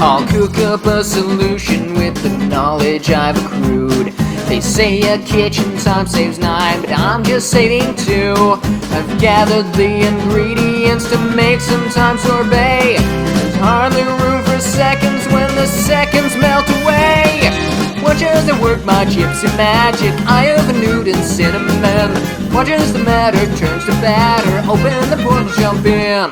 I'll cook up a solution with the knowledge I've accrued. They say a kitchen time saves 9, but I'm just saving 2. I've gathered the ingredients to make some thyme sorbet. There's hardly room for seconds when the seconds melt away. Watch as I work my gypsy magic. I have a nude and cinnamon. Watch as the matter turns to batter. Open the portal, jump in.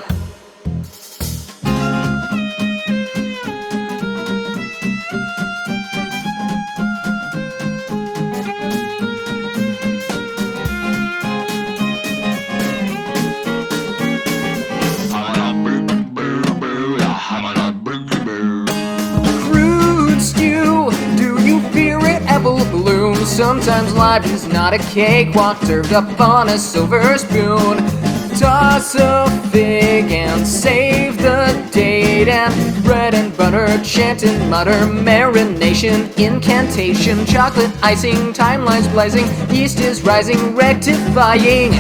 Sometimes life is not a cakewalk served up on a silver spoon. Toss a fig and save the date, and bread and butter, chant and mutter, marination, incantation, chocolate icing, timelines blazing, yeast is rising, rectifying.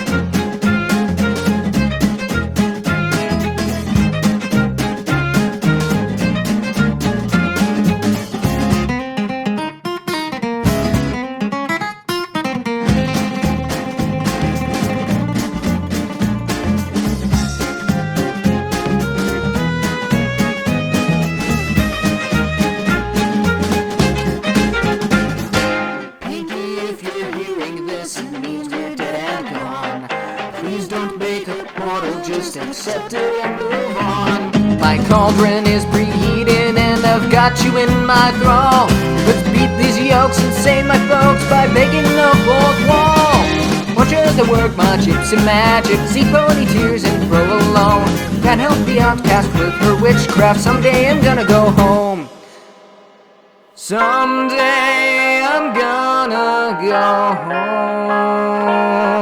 Just accept it and move on. My cauldron is preheating and I've got you in my thrall. Let's beat these yolks and save my folks by making a fourth wall. Watch as I work my gypsy magic, see pony tears and provolone. Can't help the outcast with her witchcraft. Someday I'm gonna go home. Someday I'm gonna go home.